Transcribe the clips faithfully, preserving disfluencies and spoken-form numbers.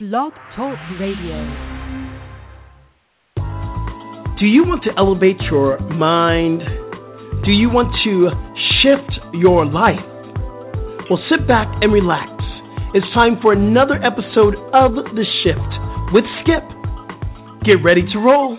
Blog Talk Radio. Do you want to elevate your mind? Do you want to shift your life? Well, sit back and relax. It's time for another episode of The Shift with Skip. Get ready to roll.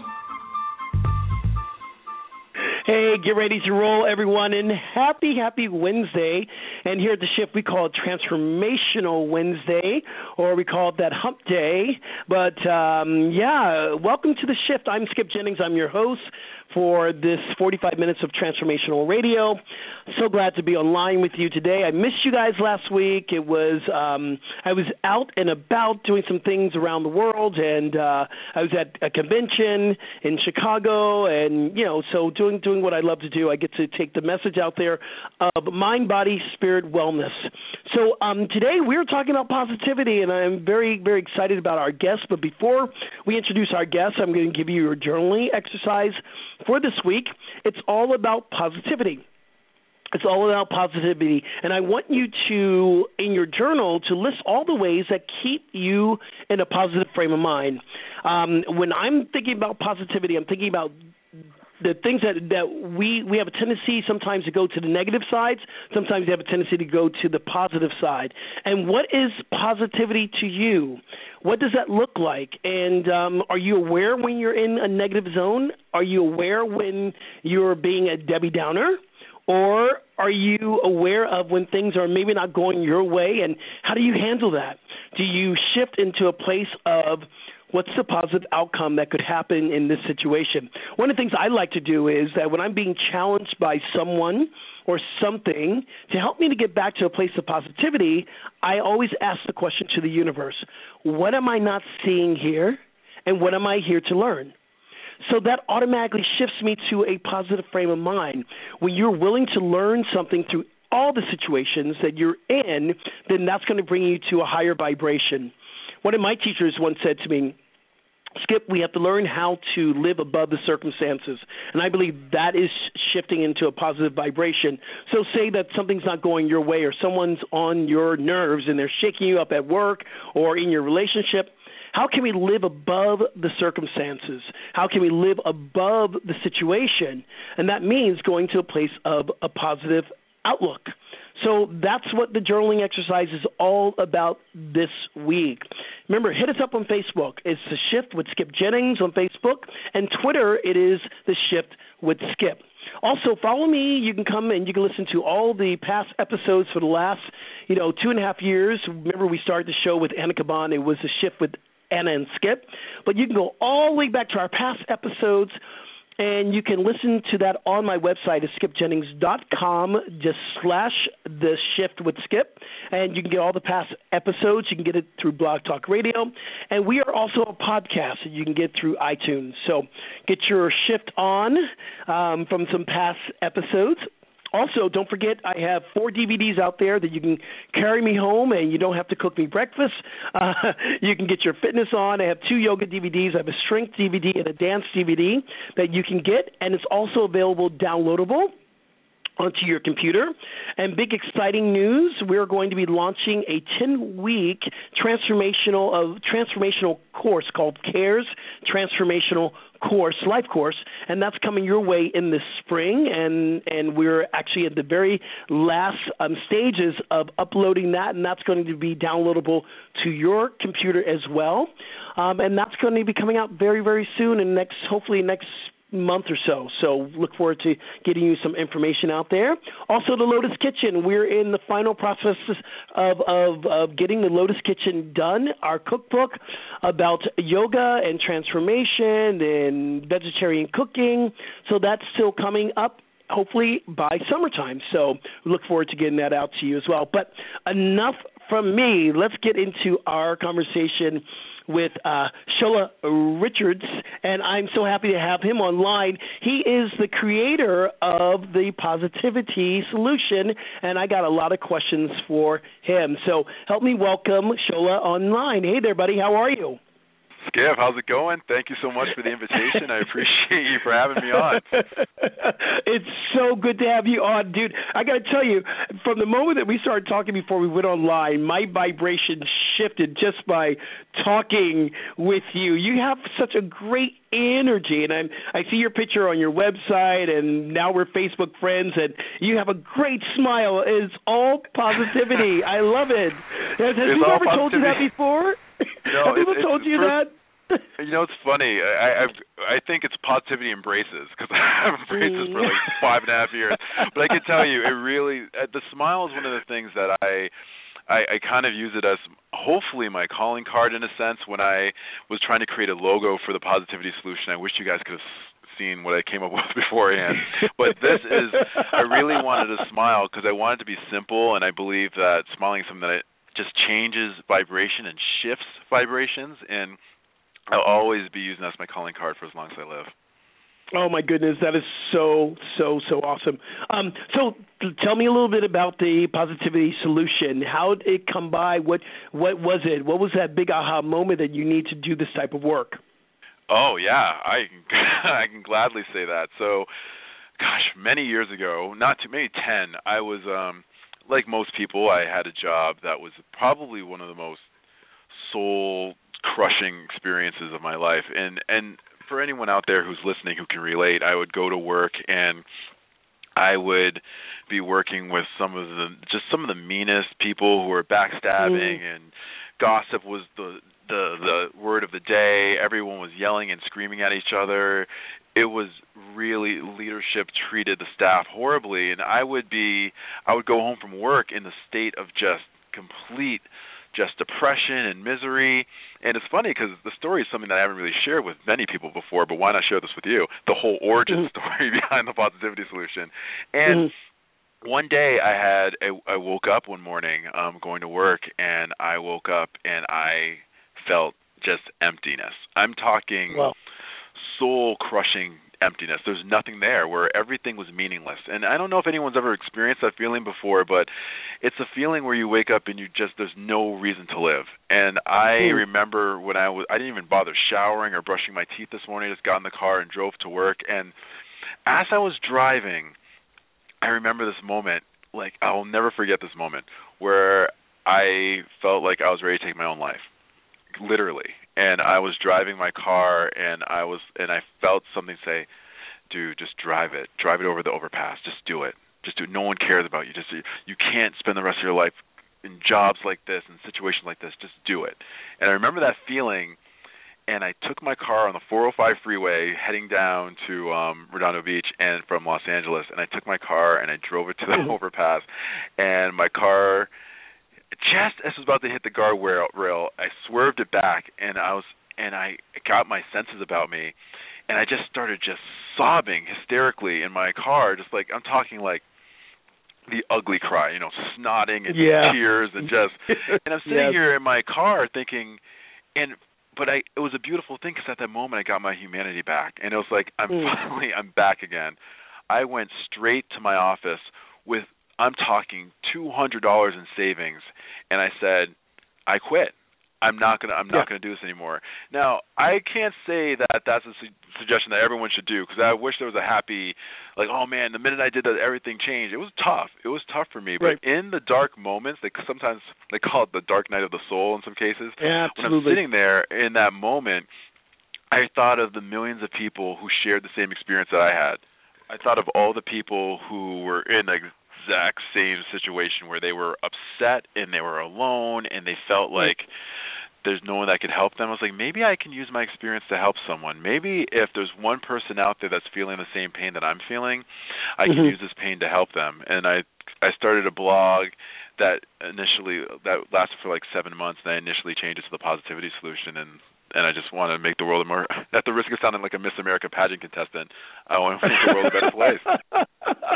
Hey, get ready to roll, everyone, and happy, happy Wednesday. And here at The Shift, we call it Transformational Wednesday, or we call it that hump day. But, um, yeah, welcome to The Shift. I'm Skip Jennings. I'm your host for this forty-five minutes of transformational radio. So glad to be online with you today. I missed you guys last week. It was um, I was out and about doing some things around the world, and uh, I was at a convention in Chicago, and you know, so doing doing what I love to do. I get to take the message out there of mind, body, spirit, wellness. So um, today we're talking about positivity, and I'm very very excited about our guest. But before we introduce our guest, I'm going to give you your journaling exercise for this week. It's all about positivity. It's all about positivity. And I want you to, in your journal, to list all the ways that keep you in a positive frame of mind. Um, when I'm thinking about positivity, I'm thinking about the things that, that we, we have a tendency sometimes to go to the negative sides. Sometimes we have a tendency to go to the positive side. And what is positivity to you? What does that look like? And um, are you aware when you're in a negative zone? Are you aware when you're being a Debbie Downer? Or are you aware of when things are maybe not going your way? And how do you handle that? Do you shift into a place of what's the positive outcome that could happen in this situation? One of the things I like to do is that when I'm being challenged by someone or something to help me to get back to a place of positivity, I always ask the question to the universe, what am I not seeing here, and what am I here to learn? So that automatically shifts me to a positive frame of mind. When you're willing to learn something through all the situations that you're in, then that's going to bring you to a higher vibration. One of my teachers once said to me, Skip, we have to learn how to live above the circumstances. And I believe that is shifting into a positive vibration. So say that something's not going your way, or someone's on your nerves and they're shaking you up at work or in your relationship. How can we live above the circumstances? How can we live above the situation? And that means going to a place of a positive outlook. So that's what the journaling exercise is all about this week. Remember, hit us up on Facebook. It's The Shift with Skip Jennings on Facebook. And Twitter, it is The Shift with Skip. Also, follow me. You can come and you can listen to all the past episodes for the last, you know, two and a half years. Remember, we started the show with Anna Caban. It was The Shift with Anna and Skip. But you can go all the way back to our past episodes, and you can listen to that on my website at skip jennings dot com, just slash The Shift with Skip. And you can get all the past episodes. You can get it through Blog Talk Radio. And we are also a podcast that you can get through iTunes. So get your shift on um, from some past episodes. Also, don't forget, I have four D V Ds out there that you can carry me home, and you don't have to cook me breakfast. Uh, you can get your fitness on. I have two yoga D V Ds. I have a strength D V D and a dance D V D that you can get, and it's also available downloadable onto your computer. And big exciting news, we're going to be launching a ten-week transformational of transformational course called CARES Transformational Course, Life Course, and that's coming your way in the spring, and, and we're actually at the very last um, stages of uploading that, and that's going to be downloadable to your computer as well. Um, and that's going to be coming out very, very soon, and next, hopefully next month or so. So look forward to getting you some information out there. Also, the Lotus Kitchen. We're in the final processes of, of, of getting the Lotus Kitchen done, our cookbook about yoga and transformation and vegetarian cooking. So that's still coming up, hopefully by summertime. So we look forward to getting that out to you as well. But enough from me. Let's get into our conversation with uh, Shola Richards, and I'm so happy to have him online. He is the creator of the Positivity Solution, and I got a lot of questions for him. So help me welcome Shola online. Hey there, buddy. How are you? Skip, how's it going? Thank you so much for the invitation. I appreciate you for having me on. It's so good to have you on, dude. I got to tell you, from the moment that we started talking before we went online, my vibration shifted just by talking with you. You have such a great energy, and I'm, I see your picture on your website, and now we're Facebook friends, and you have a great smile. It's all positivity. I love it. Has, has people ever told you that before? No, have people it, told you first, that? You know, it's funny. I I've, I think it's positivity embraces because I have embraces for like five and a half years. But I can tell you, it really uh, the smile is one of the things that I. I, I kind of use it as hopefully my calling card in a sense. When I was trying to create a logo for the Positivity Solution, I wish you guys could have seen what I came up with beforehand. But this is, I really wanted to smile because I wanted to be simple, and I believe that smiling is something that it just changes vibration and shifts vibrations, and I'll always be using that as my calling card for as long as I live. Oh, my goodness. That is so, so, so awesome. Um, so tell me a little bit about the Positivity Solution. How did it come by? What what was it? What was that big aha moment that you need to do this type of work? Oh, yeah. I can, I can gladly say that. So, gosh, many years ago, not too, maybe ten, I was, um, like most people, I had a job that was probably one of the most soul-crushing experiences of my life. And, and for anyone out there who's listening who can relate, I would go to work and I would be working with some of the just some of the meanest people who were backstabbing, mm. and gossip was the the the word of the day. Everyone was yelling and screaming at each other. It was really, leadership treated the staff horribly, and I would be I would go home from work in the state of just complete just depression and misery. And it's funny because the story is something that I haven't really shared with many people before, but why not share this with you, the whole origin mm-hmm. story behind the Positivity Solution. And mm-hmm. one day I had, a, I woke up one morning um, going to work, and I woke up and I felt just emptiness. I'm talking wow. soul-crushing emptiness. There's nothing there, where everything was meaningless. And I don't know if anyone's ever experienced that feeling before, but it's a feeling where you wake up and you just, there's no reason to live. And I mm. remember when I was, I didn't even bother showering or brushing my teeth this morning. I just got in the car and drove to work. And as I was driving, I remember this moment, like I'll never forget this moment, where I felt like I was ready to take my own life, literally. And I was driving my car, and I was, and I felt something say, "Dude, just drive it. Drive it over the overpass. Just do it. Just do it. No one cares about you. Just you can't spend the rest of your life in jobs like this, in situations like this. Just do it." And I remember that feeling, and I took my car on the four oh five freeway heading down to um, Redondo Beach and from Los Angeles, and I took my car and I drove it to the overpass, and my car, just as I was about to hit the guardrail, rail, I swerved it back, and I was, and I got my senses about me, and I just started just sobbing hysterically in my car, just like I'm talking like the ugly cry, you know, snotting and yeah. tears and just, and I'm sitting yes. here in my car thinking, and but I, it was a beautiful thing because at that moment I got my humanity back, and it was like I'm mm. finally I'm back again. I went straight to my office with, I'm talking two hundred dollars in savings, and I said, I quit. I'm not gonna. I'm not yeah. gonna do this anymore. Now, I can't say that that's a su- suggestion that everyone should do, because I wish there was a happy, like, oh man, the minute I did that, everything changed. It was tough. It was tough for me. Right. But in the dark moments, they sometimes they call it the dark night of the soul in some cases. Yeah, when I'm sitting there in that moment, I thought of the millions of people who shared the same experience that I had. I thought of all the people who were in the exact same situation where they were upset and they were alone and they felt like there's no one that could help them. I was like, maybe I can use my experience to help someone. Maybe if there's one person out there that's feeling the same pain that I'm feeling, I can mm-hmm. use this pain to help them. And I I started a blog that initially that lasted for like seven months, and I initially changed it to the Positivity Solution, and and I just want to make the world a more, at the risk of sounding like a Miss America pageant contestant, I want to make the world a better place.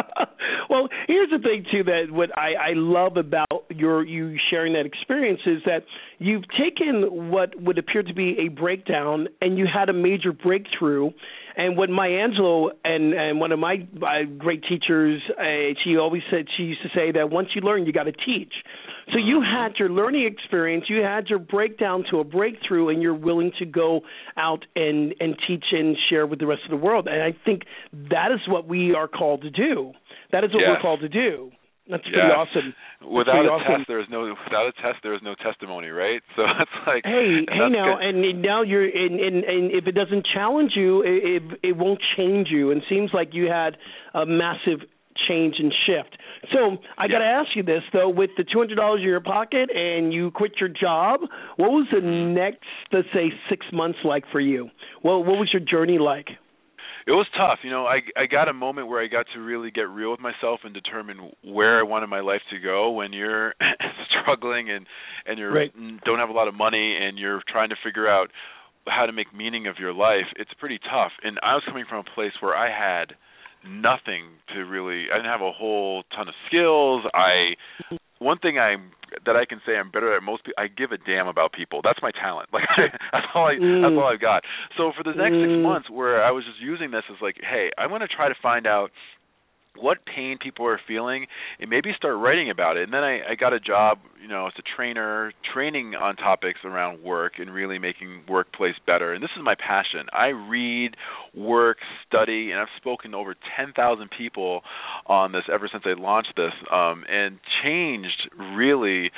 Well, here's the thing, too, that what I, I love about your you sharing that experience is that you've taken what would appear to be a breakdown and you had a major breakthrough. And what Maya Angelou and, and one of my uh, great teachers, uh, she always said, she used to say that once you learn, you got to teach. So you had your learning experience, you had your breakdown to a breakthrough, and you're willing to go out and, and teach and share with the rest of the world. And I think that is what we are called to do. That is what yes. we're called to do. That's pretty yes. awesome. That's without a awesome. test, there is no without a test, there is no testimony, right? So it's like, hey, hey, now, good. and now you're, and, and, and if it doesn't challenge you, it, it it won't change you. And it seems like you had a massive change and shift. So I yeah. got to ask you this though: with the two hundred dollars in your pocket and you quit your job, what was the next, let's say, six months like for you? Well, what was your journey like? It was tough. You know, I I got a moment where I got to really get real with myself and determine where I wanted my life to go. When you're struggling and and you right. don't have a lot of money and you're trying to figure out how to make meaning of your life, it's pretty tough. And I was coming from a place where I had nothing to really. I didn't have a whole ton of skills. I one thing I that I can say I'm better at most people, I give a damn about people. That's my talent. Like that's all I mm. that's all I've got. So for the next mm. six months where I was just using this as like, hey, I want to try to find out what pain people are feeling and maybe start writing about it. And then I, I got a job, you know, as a trainer, training on topics around work and really making workplace better. And this is my passion. I read, work, study, and I've spoken to over ten thousand people on this ever since I launched this, um, and changed really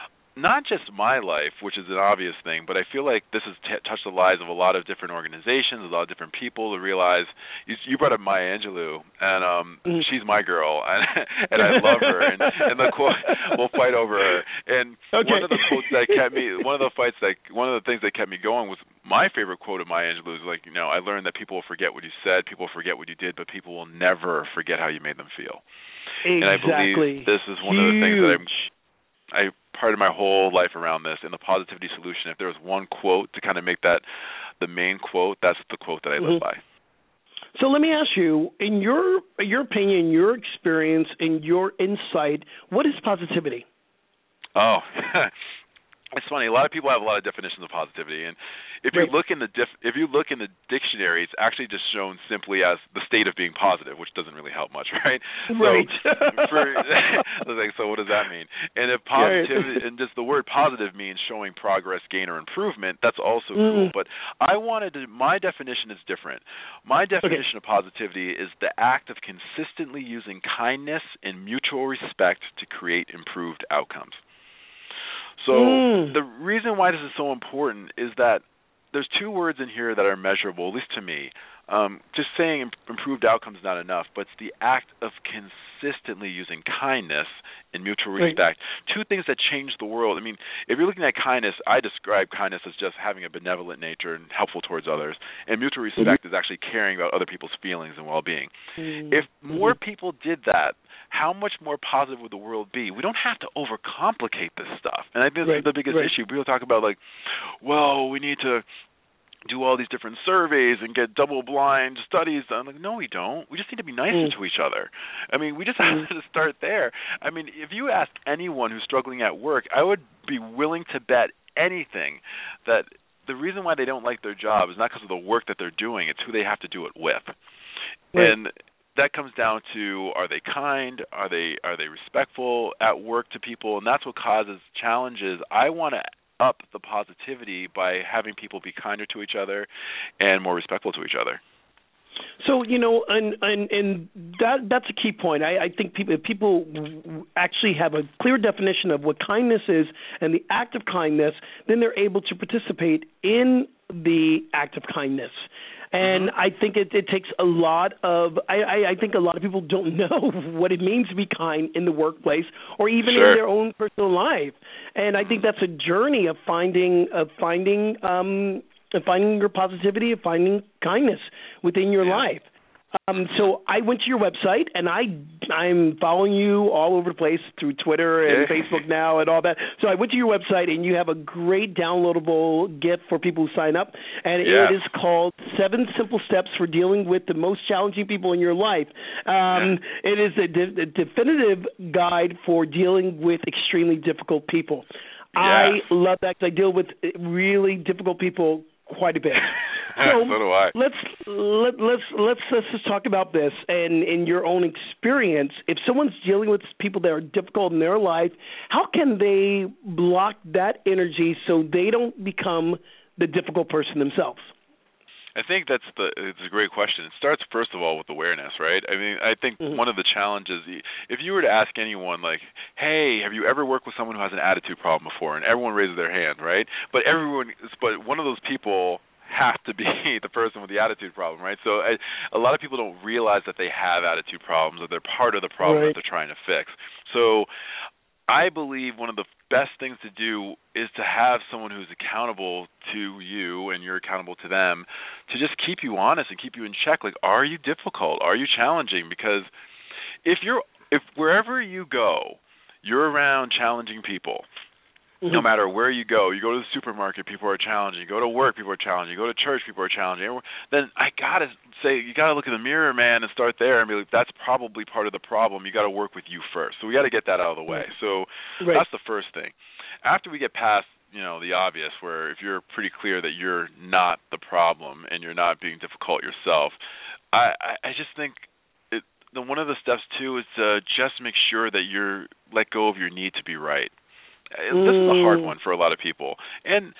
not just my life, which is an obvious thing, but I feel like this has t- touched the lives of a lot of different organizations, a lot of different people to realize. You, you brought up Maya Angelou, and um, mm. she's my girl, and, and I love her. And, and the quote, we'll fight over her. And okay. one of the quotes that kept me, one of the fights that, one of the things that kept me going was my favorite quote of Maya Angelou is like, you know, I learned that people will forget what you said, people will forget what you did, but people will never forget how you made them feel. Exactly. And I believe this is one Huge. of the things that I'm. I parted my whole life around this in the positivity solution. If there was one quote to kind of make that the main quote, that's the quote that I live mm-hmm. by. So let me ask you, in your your opinion, your experience, and your insight, what is positivity? Oh, it's funny. A lot of people have a lot of definitions of positivity, and if right. you look in the dif- if you look in the dictionary, it's actually just shown simply as the state of being positive, which doesn't really help much, right? Right. So, for, I was like, so what does that mean? And if positivity, right. and just the word positive means showing progress, gain, or improvement, that's also mm. cool. But I wanted to. My definition is different. My definition okay. of positivity is the act of consistently using kindness and mutual respect to create improved outcomes. So mm. the reason why this is so important is that there's two words in here that are measurable, at least to me. Um, just saying improved outcomes is not enough, but it's the act of consistently using kindness and mutual respect. Right. Two things that change the world. I mean, if you're looking at kindness, I describe kindness as just having a benevolent nature and helpful towards others. And mutual respect mm-hmm. is actually caring about other people's feelings and well-being. Mm-hmm. If more people did that, how much more positive would the world be? We don't have to overcomplicate this stuff. And I think this right. is the biggest right. issue. People talk about like, well, we need to do all these different surveys and get double-blind studies done. Like, no, we don't. We just need to be nicer mm. to each other. I mean, we just have mm. to start there. I mean, if you ask anyone who's struggling at work, I would be willing to bet anything that the reason why they don't like their job is not because of the work that they're doing. It's who they have to do it with. Right. And that comes down to, are they kind? Are they are they respectful at work to people? And that's what causes challenges. I want to up the positivity by having people be kinder to each other and more respectful to each other. So, you know, and and, and that that's a key point. I, I think people if people actually have a clear definition of what kindness is and the act of kindness, then they're able to participate in the act of kindness. And mm-hmm. I think it, it takes a lot of I, I, I think a lot of people don't know what it means to be kind in the workplace or even sure. in their own personal life. And I think that's a journey of finding of finding um, of finding your positivity, of finding kindness within your yeah. life. Um, so I went to your website, and I, I'm following you all over the place through Twitter and yeah. Facebook now and all that. So I went to your website, and you have a great downloadable gift for people who sign up, and yeah. it is called Seven Simple Steps for Dealing with the Most Challenging People in Your Life. Um, yeah. It is a, de- a definitive guide for dealing with extremely difficult people. Yeah. I love that because I deal with really difficult people quite a bit. So, so do I. let's let, let's let's let's just talk about this. And in your own experience, if someone's dealing with people that are difficult in their life, how can they block that energy so they don't become the difficult person themselves? I think that's the it's a great question. It starts first of all with awareness, right? I mean, I think mm-hmm. one of the challenges, if you were to ask anyone like, "Hey, have you ever worked with someone who has an attitude problem before?" and everyone raises their hand, right? But everyone but one of those people have to be the person with the attitude problem, right? So I, a lot of people don't realize that they have attitude problems, or they're part of the problem right. that they're trying to fix. So I believe one of the best things to do is to have someone who's accountable to you and you're accountable to them to just keep you honest and keep you in check. Like, are you difficult? Are you challenging? Because if you're if wherever you go, you're around challenging people. Mm-hmm. No matter where you go, you go to the supermarket, people are challenging. You go to work, people are challenging. You go to church, people are challenging. Then I gotta say, you gotta look in the mirror, man, and start there and be like, that's probably part of the problem. You gotta work with you first. So we gotta get that out of the way. So right. that's the first thing. After we get past, you know, the obvious, where if you're pretty clear that you're not the problem and you're not being difficult yourself, I, I, I just think it, the, one of the steps too is to just make sure that you're let go of your need to be right. This is a hard one for a lot of people, and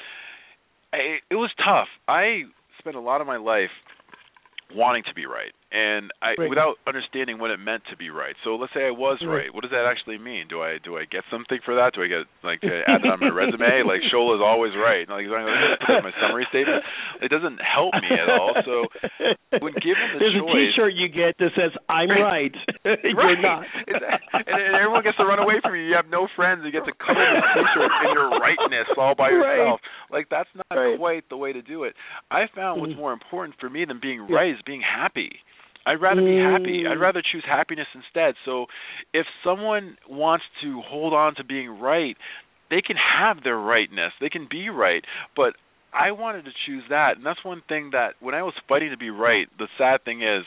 I, it was tough. I spent a lot of my life wanting to be right, and I, right. without understanding what it meant to be right. So let's say I was right. right. What does that actually mean? Do I do I get something for that? Do I get like to add that on my resume? Like Shola's always right. Like, do I put that in my summary statement? It doesn't help me at all. So when given the There's choice, a T-shirt you get that says "I'm right." right. You're not. and, and everyone gets to run away from you. You have no friends. You get to cover your T-shirt in your rightness all by yourself. Right. Like, that's not right. quite the way to do it. I found what's more important for me than being yeah. right is being happy. I'd rather be happy. I'd rather choose happiness instead. So if someone wants to hold on to being right, they can have their rightness. They can be right. But I wanted to choose that. And that's one thing that when I was fighting to be right, the sad thing is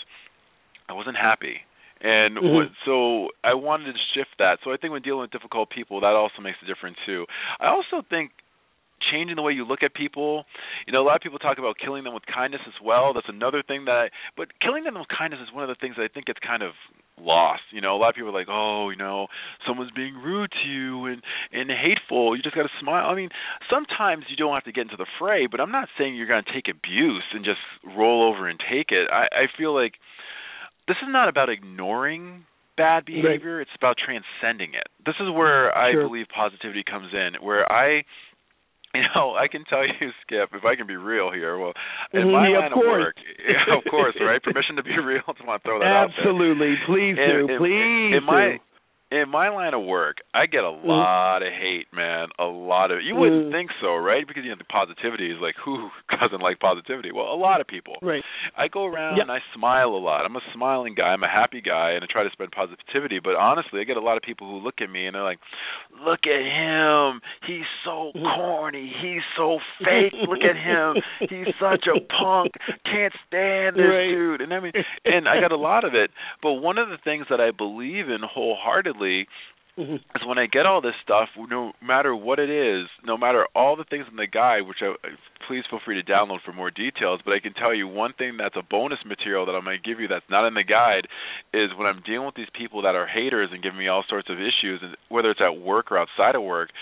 I wasn't happy. And mm-hmm. what, so I wanted to shift that. So I think when dealing with difficult people, that also makes a difference too. I also think changing the way you look at people. You know, a lot of people talk about killing them with kindness as well. That's another thing that I, but killing them with kindness is one of the things that I think gets kind of lost. You know, a lot of people are like, oh, you know, someone's being rude to you and, and hateful. You just got to smile. I mean, sometimes you don't have to get into the fray, but I'm not saying you're going to take abuse and just roll over and take it. I, I feel like this is not about ignoring bad behavior. Right. It's about transcending it. This is where I sure. believe positivity comes in, where I You know, I can tell you, Skip, if I can be real here, well, in my yeah, line of, of course. work, yeah, of course, right? Permission to be real. I just want to throw that Absolutely. out there. Please in, do. In, Please in my, do. In my line of work, I get a lot mm. of hate, man, a lot of You wouldn't mm. think so, right? Because, you know, the positivity is like, who doesn't like positivity? Well, a lot of people. Right. I go around yep. and I smile a lot. I'm a smiling guy. I'm a happy guy, and I try to spread positivity. But honestly, I get a lot of people who look at me, and they're like, look at him. He's so corny. He's so fake. Look at him. He's such a punk. Can't stand this right. dude. And I mean, and I got a lot of it. But one of the things that I believe in wholeheartedly mm-hmm. is when I get all this stuff, no matter what it is, no matter all the things in the guide, which I, please feel free to download for more details, but I can tell you one thing that's a bonus material that I'm going to give you that's not in the guide is when I'm dealing with these people that are haters and giving me all sorts of issues, whether it's at work or outside of work,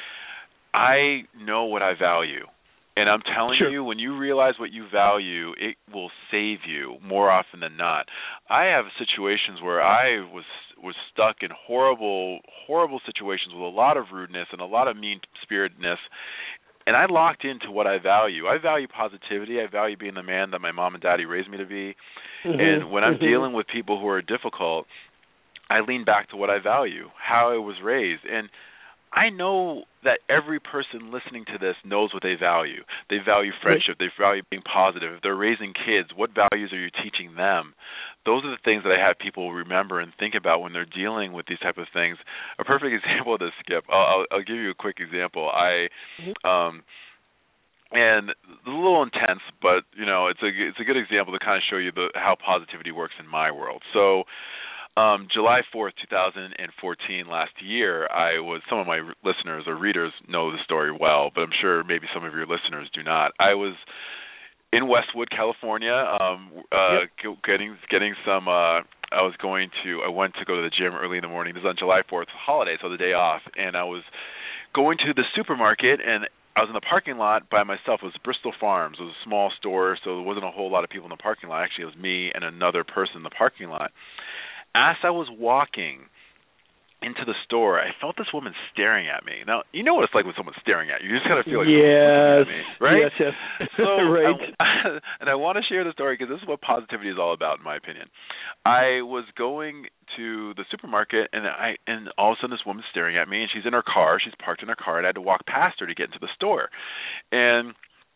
I know what I value. And I'm telling sure. you, when you realize what you value, it will save you more often than not. I have situations where I was was stuck in horrible, horrible situations with a lot of rudeness and a lot of mean-spiritedness, and I locked into what I value. I value positivity. I value being the man that my mom and daddy raised me to be. Mm-hmm. And when I'm mm-hmm. dealing with people who are difficult, I lean back to what I value, how I was raised. And I know that every person listening to this knows what they value. They value friendship. They value being positive. If they're raising kids, what values are you teaching them? Those are the things that I have people remember and think about when they're dealing with these type of things. A perfect example of this, Skip, I'll, I'll, I'll give you a quick example. I, um, and it's a little intense, but you know, it's a it's a good example to kind of show you the how positivity works in my world. So. Um, July fourth, twenty fourteen, last year, I was, some of my listeners or readers know the story well, but I'm sure maybe some of your listeners do not. I was in Westwood, California. Um, uh, Yep. g- getting getting some. Uh, I was going to. I went to go to the gym early in the morning. This is on July fourth, holiday, so the day off, and I was going to the supermarket, and I was in the parking lot by myself. It was Bristol Farms. It was a small store, so there wasn't a whole lot of people in the parking lot. Actually, it was me and another person in the parking lot. As I was walking into the store, I felt this woman staring at me. Now, you know what it's like when someone's staring at you. You just kind of feel like yes, someone's looking at me, right? Yes, yes. So, right. I, and I want to share the story because this is what positivity is all about, in my opinion. I was going to the supermarket, and I and all of a sudden this woman's staring at me, and she's in her car. She's parked in her car, and I had to walk past her to get into the store. And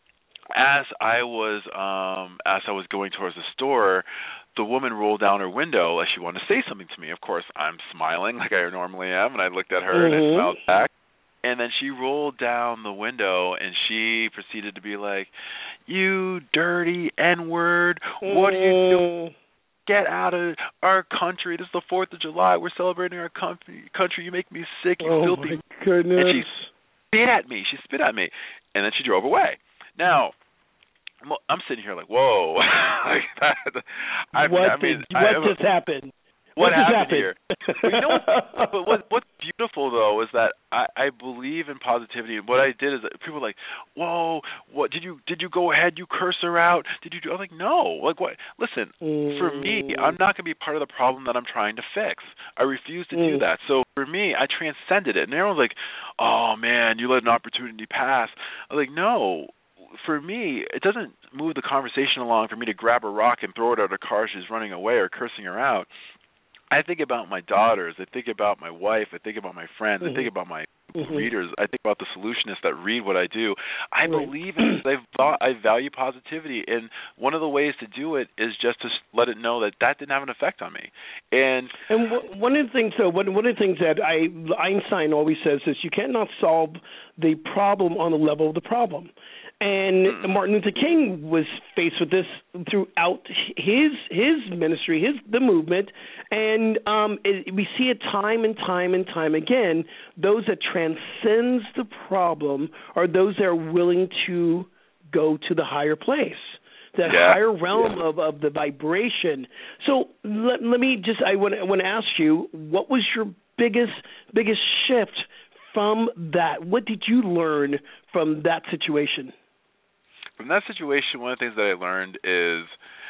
as I was um, as I was going towards the store, the woman rolled down her window like she wanted to say something to me. Of course, I'm smiling like I normally am, and I looked at her mm-hmm. and I smiled back. And then she rolled down the window and she proceeded to be like, "You dirty N-word, what are you doing? Get out of our country. This is the fourth of July. We're celebrating our country. Country. You make me sick, you oh filthy." My goodness. And she spit at me. She spit at me. And then she drove away. Now, I'm sitting here like, whoa. like that, I, what I mean, did, what I, just happened? What, what happened, happened here? Well, you know what, but what, what's beautiful, though, is that I, I believe in positivity. And what I did is that people are like, whoa, what did you did you go ahead? You curse her out? Did you do? I'm like, no. Like, what? Listen, mm. for me, I'm not going to be part of the problem that I'm trying to fix. I refuse to mm. do that. So for me, I transcended it. And everyone's like, oh, man, you let an opportunity pass. I'm like, no. For me, it doesn't move the conversation along for me to grab a rock and throw it at her car she's running away or cursing her out. I think about my daughters. I think about my wife. I think about my friends. Mm-hmm. I think about my mm-hmm. readers. I think about the solutionists that read what I do. I right. believe in it. I value positivity, and one of the ways to do it is just to let it know that that didn't have an effect on me. And and w- one of the things, though, one one of the things that I Einstein always says is you cannot solve the problem on the level of the problem. And Martin Luther King was faced with this throughout his his ministry, his the movement, and um, it, we see it time and time and time again. Those that transcends the problem are those that are willing to go to the higher place, that yeah. higher realm yeah. of, of the vibration. So let, let me just I want I want to ask you, what was your biggest biggest shift from that? What did you learn from that situation? From that situation, one of the things that I learned is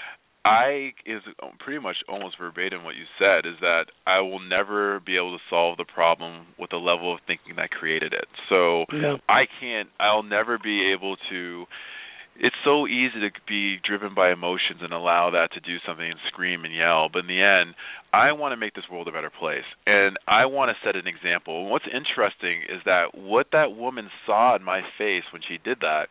I is pretty much almost verbatim what you said, is that I will never be able to solve the problem with the level of thinking that created it. So yeah. I can't, I'll never be able to, it's so easy to be driven by emotions and allow that to do something and scream and yell. But in the end, I want to make this world a better place. And I want to set an example. And what's interesting is that what that woman saw in my face when she did that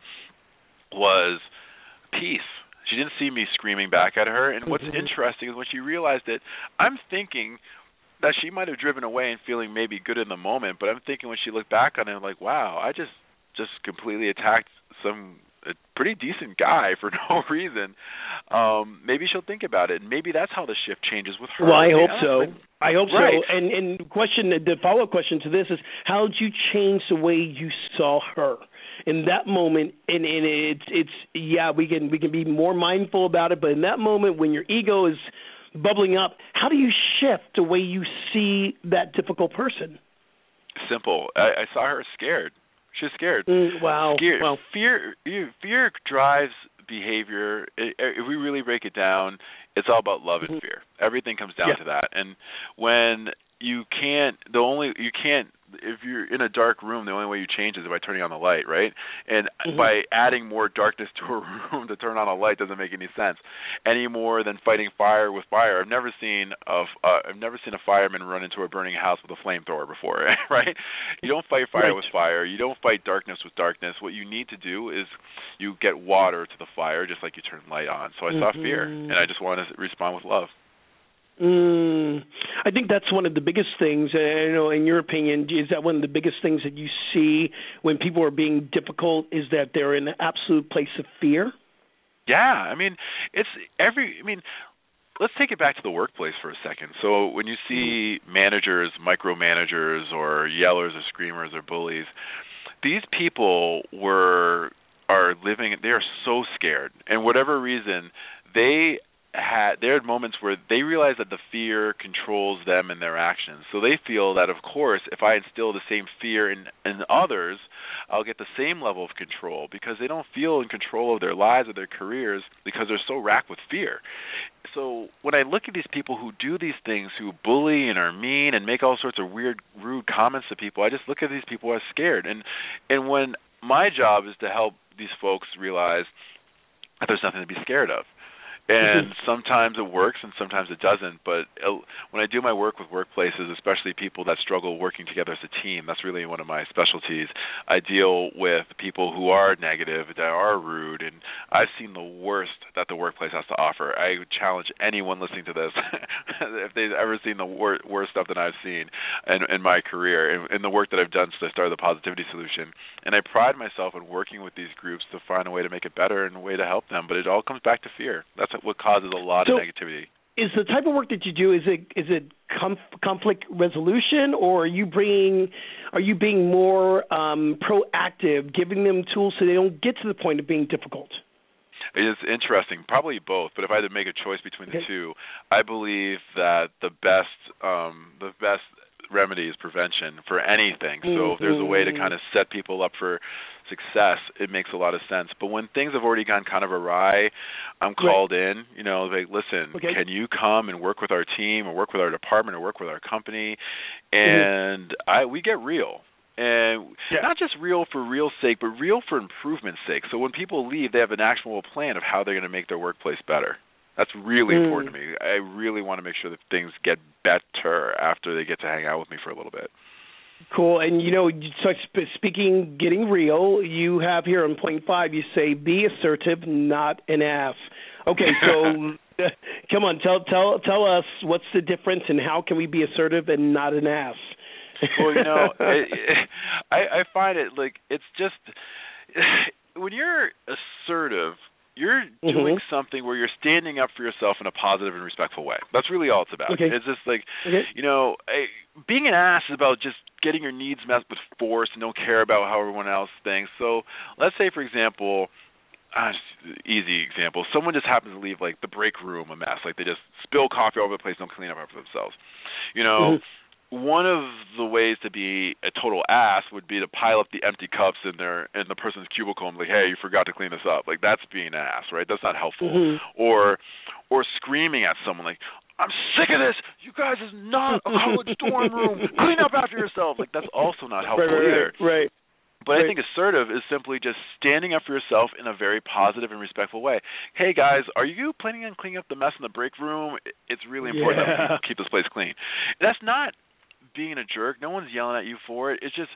was peace. She didn't see me screaming back at her. And what's mm-hmm. interesting is when she realized it, I'm thinking that she might have driven away and feeling maybe good in the moment, but I'm thinking when she looked back on it, like, wow, I just just completely attacked some a pretty decent guy for no reason. Um, maybe she'll think about it, and maybe that's how the shift changes with her. Well, I hope so. I hope right. so. And and question, the follow-up question to this is, how did you change the way you saw her in that moment? And, and it's it's yeah, we can we can be more mindful about it, but in that moment when your ego is bubbling up, how do you shift the way you see that difficult person? Simple. I, I saw her scared. She's scared. Mm, wow. Scared. Wow. Fear. Fear drives behavior. If we really break it down, it's all about love and fear. Everything comes down yeah. to that. And when you can't, the only you can't. If you're in a dark room, the only way you change is by turning on the light, right? And mm-hmm. by adding more darkness to a room to turn on a light doesn't make any sense. Any more than fighting fire with fire. I've never seen a uh, I've never seen a fireman run into a burning house with a flamethrower before, right? You don't fight fire right. with fire. You don't fight darkness with darkness. What you need to do is you get water to the fire, just like you turn light on. So I mm-hmm. saw fear, and I just want to respond with love. Mm, I think that's one of the biggest things, uh, you know, in your opinion, is that one of the biggest things that you see when people are being difficult is that they're in an absolute place of fear? Yeah, I mean, it's every, I mean, let's take it back to the workplace for a second. So when you see managers, micromanagers, or yellers or screamers or bullies, these people were are living, they are so scared. And whatever reason, they had there are moments where they realize that the fear controls them and their actions. So they feel that, of course, if I instill the same fear in, in others, I'll get the same level of control, because they don't feel in control of their lives or their careers because they're so racked with fear. So when I look at these people who do these things, who bully and are mean and make all sorts of weird, rude comments to people, I just look at these people as scared. And and when my job is to help these folks realize that there's nothing to be scared of. And sometimes it works and sometimes it doesn't. But when I do my work with workplaces, especially people that struggle working together as a team, that's really one of my specialties. I deal with people who are negative, that are rude, and I've seen the worst that the workplace has to offer. I would challenge anyone listening to this, if they've ever seen the wor- worst stuff that I've seen in, in my career, in, in the work that I've done since I started the Positivity Solution. And I pride myself in working with these groups to find a way to make it better and a way to help them. But it all comes back to fear. That's what causes a lot so of negativity. Is the type of work that you do, is it is it conf- conflict resolution, or are you bringing are you being more um, proactive, giving them tools so they don't get to the point of being difficult? It is interesting, probably both. But if I had to make a choice between the okay. two, I believe that the best um, the best remedy is prevention for anything. So mm-hmm. if there's a way to kind of set people up for success, it makes a lot of sense. But when things have already gone kind of awry, I'm called right. in, you know, like, listen, okay. can you come and work with our team or work with our department or work with our company? And mm-hmm. I we get real. And yeah. not just real for real sake, but real for improvement's sake. So when people leave, they have an actual plan of how they're going to make their workplace better. That's really mm. important to me. I really want to make sure that things get better after they get to hang out with me for a little bit. Cool. And, you know, so speaking, getting real, you have here on point five, you say, be assertive, not an ass. Okay, so come on, tell tell tell us what's the difference and how can we be assertive and not an ass? Well, you know, it, it, I, I find it like it's just when you're assertive, you're doing mm-hmm. something where you're standing up for yourself in a positive and respectful way. That's really all it's about. Okay. It's just like, okay. you know, I, being an ass is about just getting your needs met with force and don't care about how everyone else thinks. So let's say, for example, uh, easy example, someone just happens to leave like the break room a mess, like they just spill coffee all over the place, don't clean up after themselves. You know, mm-hmm. one of the ways to be a total ass would be to pile up the empty cups in their in the person's cubicle and be like, hey, you forgot to clean this up. Like, that's being an ass, right? That's not helpful. Mm-hmm. Or or screaming at someone like, I'm sick of this. You guys is not a college dorm room. Clean up after yourself. Like, that's also not helpful right, right, either. Right. But right. I think assertive is simply just standing up for yourself in a very positive and respectful way. Hey, guys, are you planning on cleaning up the mess in the break room? It's really important yeah. that we keep this place clean. That's not being a jerk. No one's yelling at you for it. It's just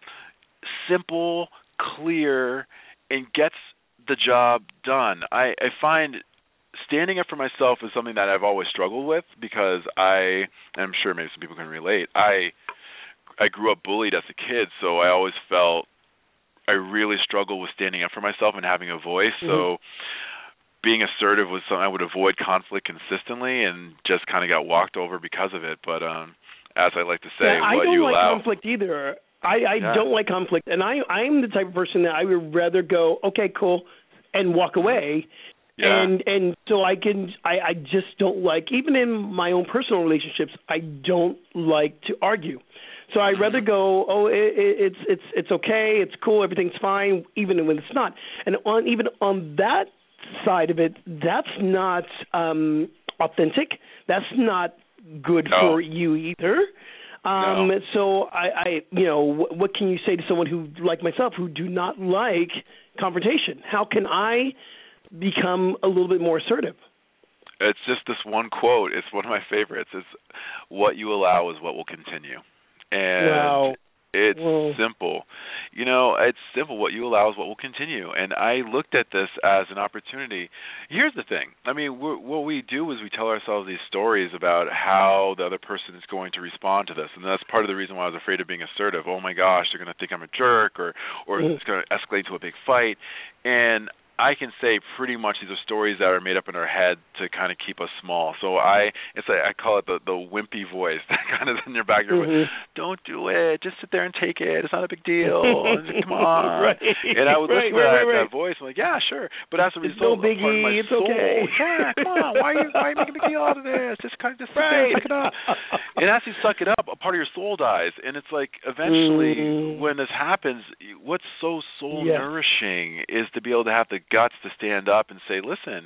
simple, clear, and gets the job done. I, I find standing up for myself is something that I've always struggled with because I, and I'm sure maybe some people can relate, I I grew up bullied as a kid, so I always felt I really struggled with standing up for myself and having a voice. Mm-hmm. So being assertive was something I would avoid conflict consistently and just kind of got walked over because of it. But um, as I like to say, yeah, what I don't you like allow. conflict either. I, I yeah. don't like conflict, and I I'm the type of person that I would rather go, okay, cool, and walk away. Yeah. And and so I can I, I just don't like, even in my own personal relationships, I don't like to argue. So I'd rather go, oh, it, it, it's it's it's okay, it's cool, everything's fine, even when it's not. And on even on that side of it, that's not um, authentic. That's not good no. for you either. Um, no. So I, I, you know, what, what can you say to someone who, like myself, who do not like confrontation? How can I become a little bit more assertive? It's just this one quote. It's one of my favorites. It's what you allow is what will continue. And wow. it's Whoa. simple. You know, it's simple. What you allow is what will continue. And I looked at this as an opportunity. Here's the thing. I mean, we're, what we do is we tell ourselves these stories about how the other person is going to respond to this. And that's part of the reason why I was afraid of being assertive. Oh, my gosh, they're going to think I'm a jerk, or, or mm-hmm. it's going to escalate to a big fight. And I can say pretty much these are stories that are made up in our head to kind of keep us small. So I, it's a, I call it the the wimpy voice that kind of in your back of your mm-hmm. voice. Don't do it. Just sit there and take it. It's not a big deal. Come on. right. And I would right, listen right, to that, right, right. that voice. I'm like, yeah, sure. But as a it's result, no biggie. part of my it's soul, okay. yeah, come on. Why are you why are you making a big deal out of this? Just kind of just sit right. there and suck it up. And as you suck it up, a part of your soul dies. And it's like eventually mm. when this happens, what's so soul yes. nourishing is to be able to have the guts to stand up and say, listen,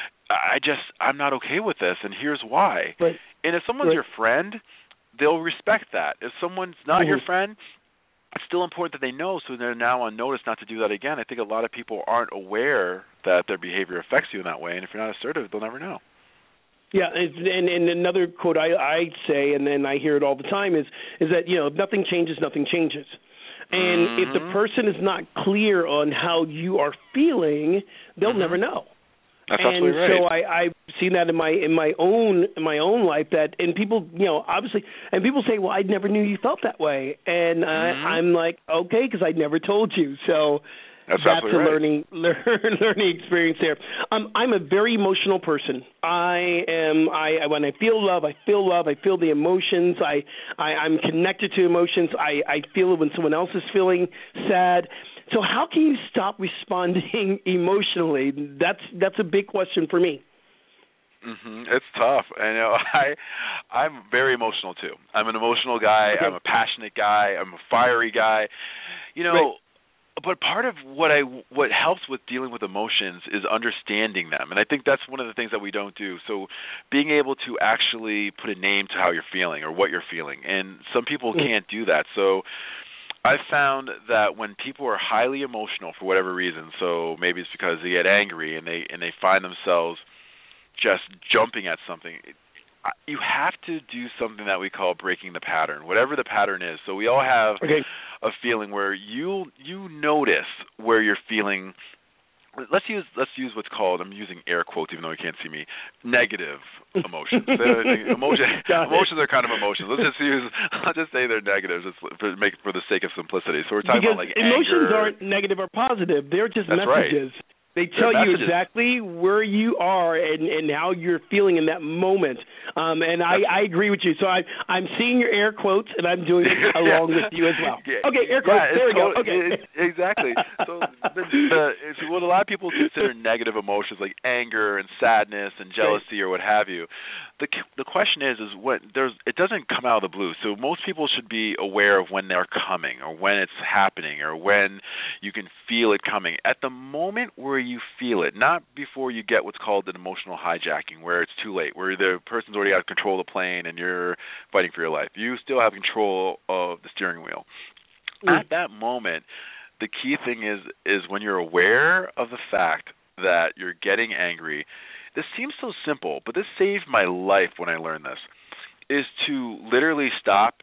I just, I'm not okay with this, and here's why. Right. And if someone's right. your friend, they'll respect that. If someone's not mm-hmm. your friend, it's still important that they know, so they're now on notice not to do that again. I think a lot of people aren't aware that their behavior affects you in that way, and if you're not assertive, they'll never know. Yeah, and, and another quote I, I say, and then I hear it all the time, is is that, you know, if nothing changes, nothing changes. And mm-hmm. if the person is not clear on how you are feeling, they'll mm-hmm. never know. That's and absolutely right. so I, I've seen that in my in my own in my own life, that and people, you know, obviously, and people say, well, I never knew you felt that way, and uh, mm-hmm. I'm like, okay, because I never told you. So that's, that's a right. learning learn, learning experience there. Um, I'm a very emotional person. I am. I when I feel love, I feel love. I feel the emotions. I, I I'm connected to emotions. I, I feel it when someone else is feeling sad. So how can you stop responding emotionally? That's that's a big question for me. Mm-hmm. It's tough. I know. I I'm very emotional too. I'm an emotional guy. Okay. I'm a passionate guy. I'm a fiery guy. You know. Right. But part of what I what helps with dealing with emotions is understanding them, and I think that's one of the things that we don't do. So, being able to actually put a name to how you're feeling or what you're feeling, and some people mm-hmm. can't do that. So, I've found that when people are highly emotional for whatever reason, so maybe it's because they get angry and they and they find themselves just jumping at something. You have to do something that we call breaking the pattern, whatever the pattern is. So we all have okay. a feeling where you you notice where you're feeling. Let's use let's use what's called, I'm using air quotes even though you can't see me, negative emotions. Emotion, emotions are kind of emotions. Let's just use I'll just say they're negatives for make for the sake of simplicity. So we're talking because about like emotions anger. aren't negative or positive. They're just That's messages. Right. They tell you messages. exactly where you are and, and how you're feeling in that moment. Um, and I, I agree with you. So I, I'm seeing your air quotes, and I'm doing it yeah. along with you as well. Yeah. Okay, air quotes. Yeah, there we totally, go. Okay. It, exactly. So the, the, it's what a lot of people consider negative emotions like anger and sadness and jealousy or what have you. The the question is is what there's it doesn't come out of the blue. So most people should be aware of when they're coming or when it's happening or when you can feel it coming. At the moment where you feel it, not before you get what's called an emotional hijacking, where it's too late, where the person's already out of control of the plane and you're fighting for your life. You still have control of the steering wheel. Mm. At that moment, the key thing is is when you're aware of the fact that you're getting angry. This seems so simple, but this saved my life when I learned this, is to literally stop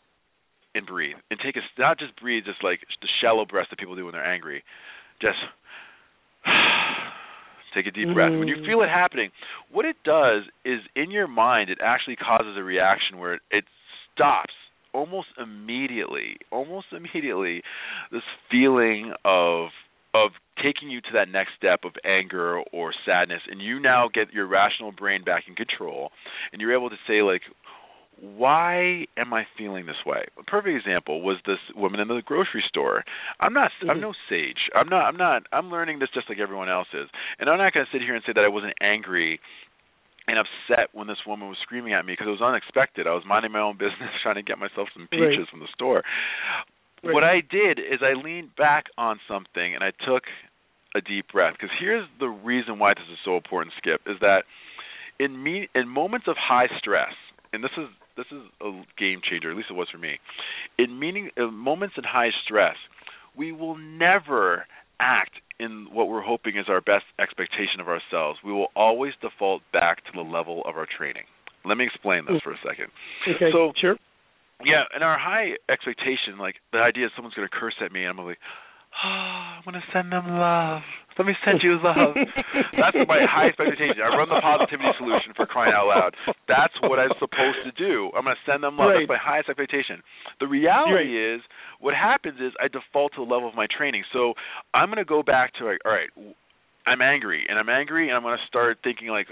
and breathe. And take a, not just breathe, just like the shallow breaths that people do when they're angry. Just take a deep mm. breath. When you feel it happening, what it does is in your mind, it actually causes a reaction where it, it stops almost immediately, almost immediately, this feeling of of taking you to that next step of anger or sadness, and you now get your rational brain back in control, and you're able to say, like, why am I feeling this way? A perfect example was this woman in the grocery store. I'm not, mm-hmm. I'm no sage. I'm not, I'm not, I'm learning this just like everyone else is. And I'm not going to sit here and say that I wasn't angry and upset when this woman was screaming at me because it was unexpected. I was minding my own business trying to get myself some peaches right. from the store. Right. What I did is I leaned back on something and I took a deep breath. Because here's the reason why this is so important, Skip, is that in me in moments of high stress, and this is this is a game changer, at least it was for me. In meaning in moments in high stress, we will never act in what we're hoping is our best expectation of ourselves. We will always default back to the level of our training. Let me explain this for a second. Okay, so, sure. Yeah, in our high expectation, like the idea is someone's going to curse at me, and I'm like, oh, I'm going to send them love. Let me send you love. That's my high expectation. I run the positivity solution for crying out loud. That's what I'm supposed to do. I'm going to send them love. Right. That's my highest expectation. The reality right. is, what happens is I default to the level of my training. So I'm going to go back to, like, all right, I'm angry, and I'm angry, and I'm going to start thinking like,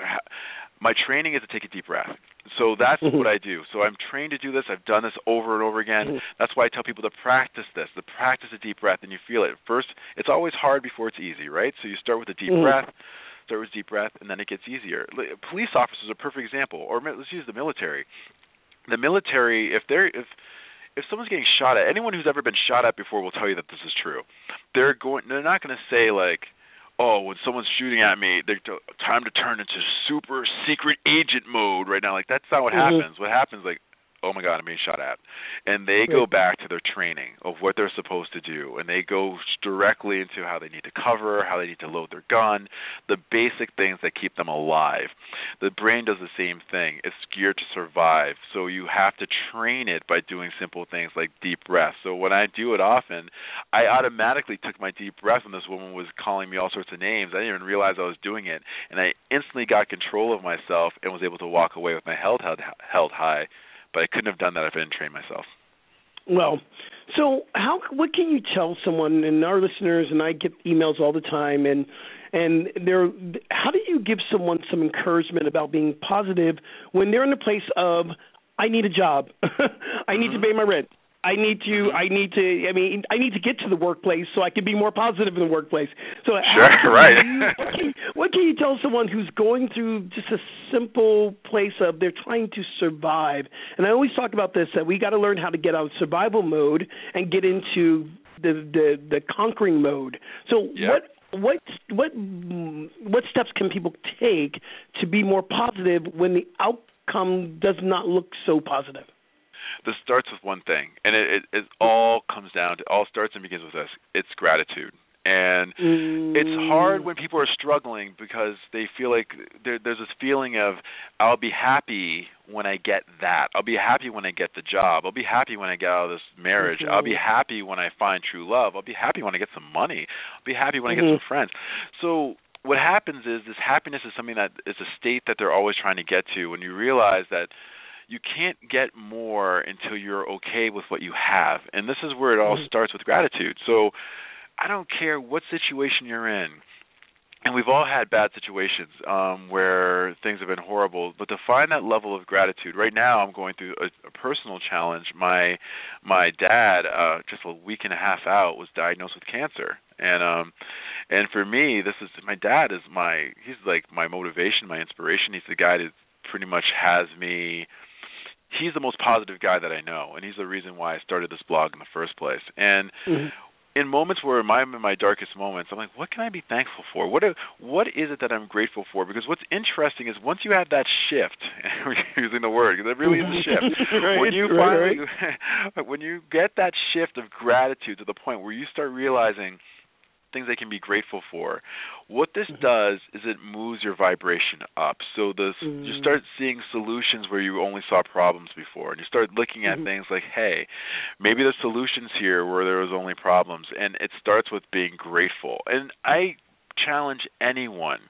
my training is to take a deep breath. So that's Mm-hmm. what I do. So I'm trained to do this. I've done this over and over again. Mm-hmm. That's why I tell people to practice this, to practice a deep breath, and you feel it. First, it's always hard before it's easy, right? So you start with a deep mm-hmm. breath, start with a deep breath, and then it gets easier. Police officers are a perfect example, or let's use the military. The military, if they're if if someone's getting shot at, anyone who's ever been shot at before will tell you that this is true. They're going. They're not going to say like, oh, when someone's shooting at me, they're t- time to turn into super secret agent mode right now. Like, that's not what mm-hmm. happens. What happens, like, oh, my God, I'm being shot at. And they go back to their training of what they're supposed to do, and they go directly into how they need to cover, how they need to load their gun, the basic things that keep them alive. The brain does the same thing. It's geared to survive, so you have to train it by doing simple things like deep breath. So when I do it often, I automatically took my deep breath when this woman was calling me all sorts of names. I didn't even realize I was doing it, and I instantly got control of myself and was able to walk away with my head held, held high. But I couldn't have done that if I didn't train myself. Well, so how? What can you tell someone, and our listeners, and I get emails all the time, and and they're, how do you give someone some encouragement about being positive when they're in a place of, I need a job, I mm-hmm. need to pay my rent, I need to, I need to, I mean, I need to get to the workplace so I can be more positive in the workplace. So, sure, right. You, what, can, what can you tell someone who's going through just a simple place of they're trying to survive? And I always talk about this, that we got to learn how to get out of survival mode and get into the the, the conquering mode. So, yep. what what what what steps can people take to be more positive when the outcome does not look so positive? This starts with one thing, and it, it, it all comes down to, all starts and begins with this. It's gratitude. And mm. it's hard when people are struggling because they feel like there, there's this feeling of, I'll be happy when I get that. I'll be happy when I get the job. I'll be happy when I get out of this marriage. Mm-hmm. I'll be happy when I find true love. I'll be happy when I get some money. I'll be happy when mm-hmm. I get some friends. So what happens is this happiness is something that is a state that they're always trying to get to, when you realize that you can't get more until you're okay with what you have. And this is where it all starts with gratitude. So I don't care what situation you're in, and we've all had bad situations um, where things have been horrible, but to find that level of gratitude. Right now I'm going through a, a personal challenge. My my dad, uh, just a week and a half out, was diagnosed with cancer. And um, and for me, this is my dad is my, he's like my motivation, my inspiration. He's the guy that pretty much has me, he's the most positive guy that I know, and he's the reason why I started this blog in the first place. And mm-hmm. in moments where I'm in my darkest moments, I'm like, what can I be thankful for? What are, what is it that I'm grateful for? Because what's interesting is once you have that shift, and we're using the word, because it really is a shift. right, when you right, finally, right. when you get that shift of gratitude to the point where you start realizing things they can be grateful for, what this mm-hmm. does is it moves your vibration up. So this, mm-hmm. you start seeing solutions where you only saw problems before, and you start looking at mm-hmm. things like, hey, maybe there's solutions here where there was only problems, and it starts with being grateful. And I challenge anyone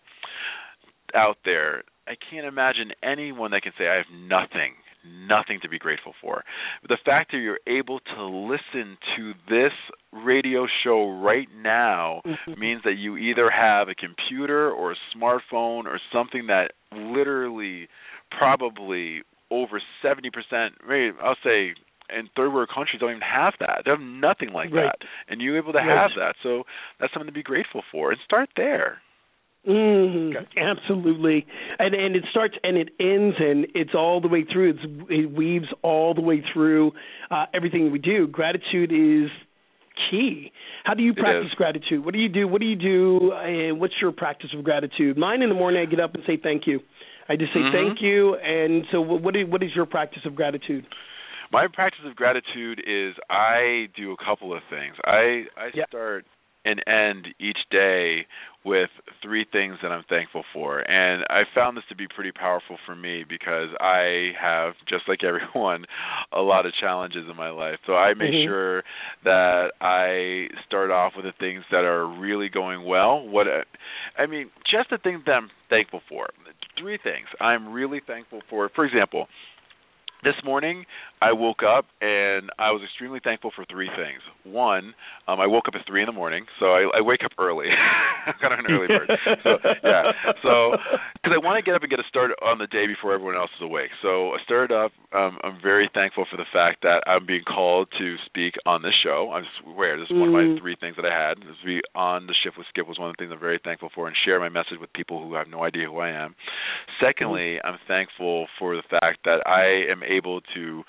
out there, I can't imagine anyone that can say, I have nothing nothing to be grateful for. But the fact that you're able to listen to this radio show right now mm-hmm. means that you either have a computer or a smartphone or something that literally probably over seventy percent, maybe I'll say in third world countries don't even have that. They have nothing like right. that. And you're able to right. have that. So that's something to be grateful for. And start there. Mm-hmm. Okay. Absolutely, and and it starts and it ends and it's all the way through. It's, it weaves all the way through uh, everything we do. Gratitude is key. How do you practice gratitude? What do you do? What do you do? And what's your practice of gratitude? Mine in the morning, I get up and say thank you. I just say mm-hmm. thank you. And so, what is, what is your practice of gratitude? My practice of gratitude is I do a couple of things. I I yeah. start and end each day with three things that I'm thankful for. And I found this to be pretty powerful for me because I have, just like everyone, a lot of challenges in my life. So I make mm-hmm. sure that I start off with the things that are really going well. What I mean, just the things that I'm thankful for. Three things I'm really thankful for. For example, This morning, I woke up and I was extremely thankful for three things. One, um, I woke up at three in the morning, so I, I wake up early. I'm kind of an early bird. So yeah, so because I want to get up and get a start on the day before everyone else is awake. So I started up. Um, I'm very thankful for the fact that I'm being called to speak on this show. I swear, this is one of my three things that I had. This be on the shift with Skip was one of the things I'm very thankful for, and share my message with people who have no idea who I am. Secondly, I'm thankful for the fact that I am able to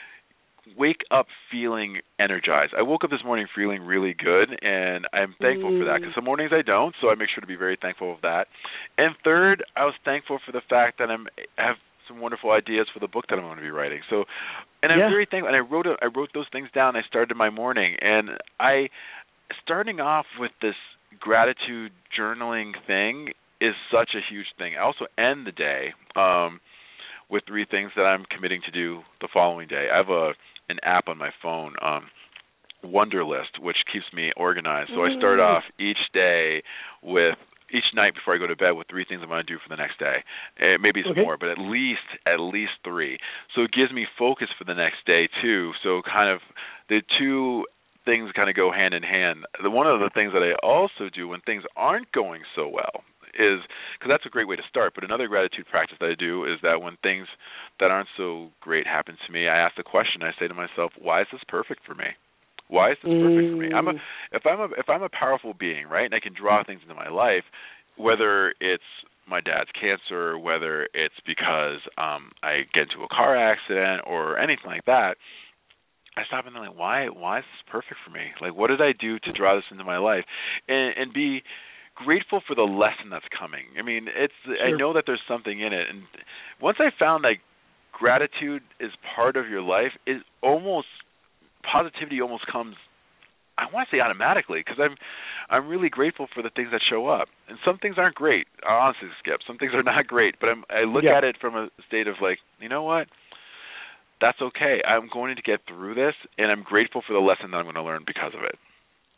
wake up feeling energized. I woke up this morning feeling really good, and I'm thankful mm. for that, because some mornings I don't, so I make sure to be very thankful of that. And third, I was thankful for the fact that I'm I have some wonderful ideas for the book that I'm going to be writing. So, and I'm yeah. very thankful. And I wrote a, I wrote those things down. I started my morning, and I starting off with this gratitude journaling thing is such a huge thing. I also end the day um, with three things that I'm committing to do the following day. I have a an app on my phone, um, Wunderlist, which keeps me organized. So I start off each day with each night before I go to bed with three things I'm going to do for the next day. Uh, maybe it's okay. more, but at least at least three. So it gives me focus for the next day too. So kind of the two things kind of go hand in hand. The one of the things that I also do when things aren't going so well is, because that's a great way to start, but another gratitude practice that I do is that when things that aren't so great happen to me, I ask the question, I say to myself, why is this perfect for me? Why is this perfect for me? I'm a, if I'm a if I'm a powerful being, right, and I can draw things into my life, whether it's my dad's cancer, whether it's because um, I get into a car accident or anything like that, I stop and think, like, why why is this perfect for me? Like, what did I do to draw this into my life? And, and be grateful for the lesson that's coming. I mean, it's sure. I know that there's something in it, and once I found that gratitude is part of your life, it almost positivity almost comes, I want to say automatically, because I'm I'm really grateful for the things that show up, and some things aren't great. Honestly, Skip, some things are not great, but I'm, I look yeah. at it from a state of like, you know what? That's okay. I'm going to get through this, and I'm grateful for the lesson that I'm going to learn because of it.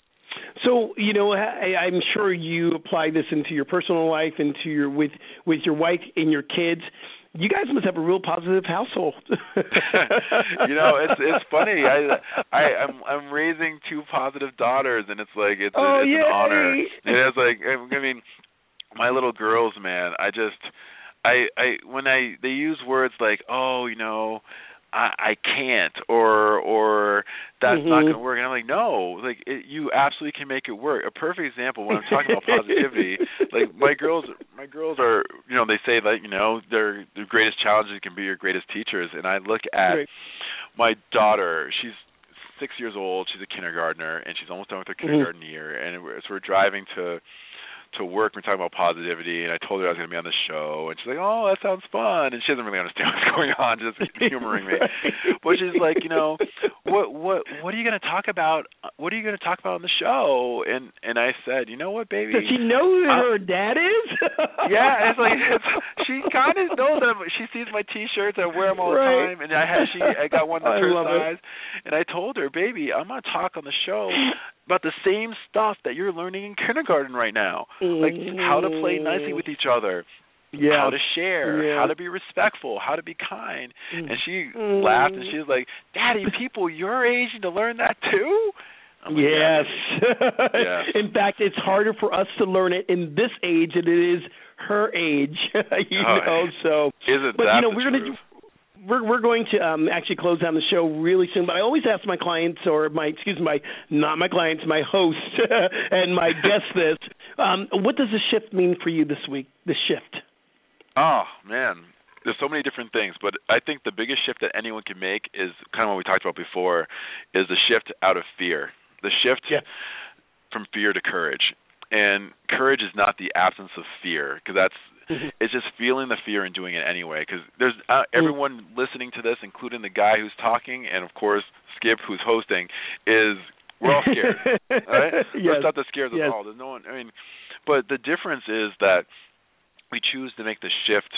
So, you know, I, I'm sure you apply this into your personal life, into your with with your wife and your kids. You guys must have a real positive household. You know, it's it's funny. I I I'm I'm raising two positive daughters, and it's like it's oh, it's yay. an honor. And it's like I mean, my little girls, man. I just I I when I they use words like, oh, you know, I, I can't, or or that's mm-hmm. not going to work. And I'm like, no, like it, you absolutely can make it work. A perfect example when I'm talking about positivity, like my girls, my girls are, you know, they say that, you know, their their greatest challenges can be your greatest teachers. And I look at right. my daughter. She's six years old. She's a kindergartner, and she's almost done with her kindergarten mm-hmm. year. And we're, so we're driving to. to work, we're talking about positivity, and I told her I was going to be on the show, and she's like, oh, that sounds fun, and she doesn't really understand what's going on, just humoring me. But she's like, you know, what what what are you going to talk about, what are you going to talk about on the show? And and I said, you know what, baby? Does she know who uh, her dad is? Yeah, it's like, it's, she kind of knows that. She sees my T-shirts, I wear them all the right. time, and I had she I got one that's her size, it. And I told her, baby, I'm going to talk on the show about the same stuff that you're learning in kindergarten right now. Like how to play nicely with each other, yes. how to share, yes. how to be respectful, how to be kind. And she mm. laughed and she was like, Daddy, people your age need to learn that too? I'm like, yes. yes. In fact, it's harder for us to learn it in this age than it is her age. you oh, know, so isn't but that you know, the we're truth? gonna We're we're going to um, actually close down the show really soon, but I always ask my clients, or my excuse me, my not my clients, my host and my guests this. Um, what does the shift mean for you this week? The shift. Oh man, there's so many different things, but I think the biggest shift that anyone can make is kind of what we talked about before, is the shift out of fear. The shift yeah. from fear to courage, and courage is not the absence of fear, because that's it's just feeling the fear and doing it anyway. Because there's uh, everyone listening to this, including the guy who's talking, and of course Skip, who's hosting, is we're all scared. Right? Yes. That's not the scares yes. at all. There's no one. I mean, but the difference is that we choose to make the shift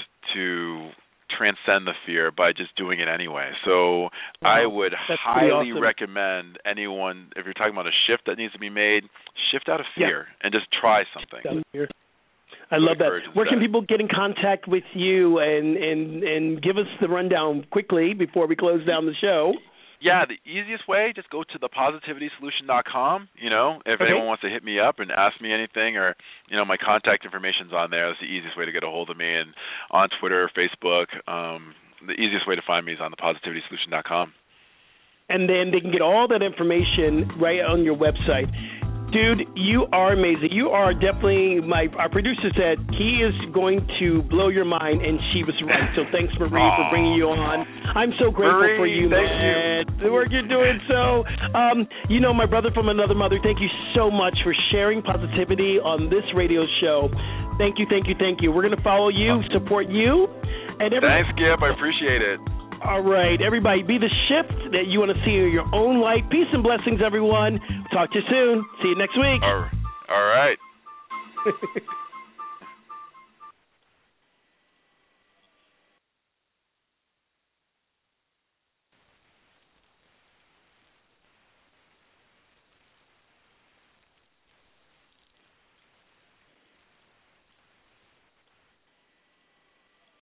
to transcend the fear by just doing it anyway. So wow. I would That's highly awesome. recommend anyone, if you're talking about a shift that needs to be made, shift out of fear yeah. and just try something. I love that. Where can people get in contact with you and, and, and give us the rundown quickly before we close down the show? Yeah, the easiest way, just go to the positivity solution dot com. You know, if okay. anyone wants to hit me up and ask me anything, or, you know, my contact information's on there. That's the easiest way to get a hold of me. And on Twitter, Facebook, um, the easiest way to find me is on the positivity solution dot com. And then they can get all that information right on your website. Dude, you are amazing. You are definitely, my our producer said he is going to blow your mind, and she was right. So thanks, Marie, Aww. for bringing you on. I'm so grateful Marie, for you, thank man. You. The work you're doing. So, um, you know, my brother from another mother, thank you so much for sharing positivity on this radio show. Thank you, thank you, thank you. We're going to follow you, support you. And every- Thanks, Skip. I appreciate it. All right, everybody, be the shift that you want to see in your own life. Peace and blessings, everyone. Talk to you soon. See you next week. All right. All right.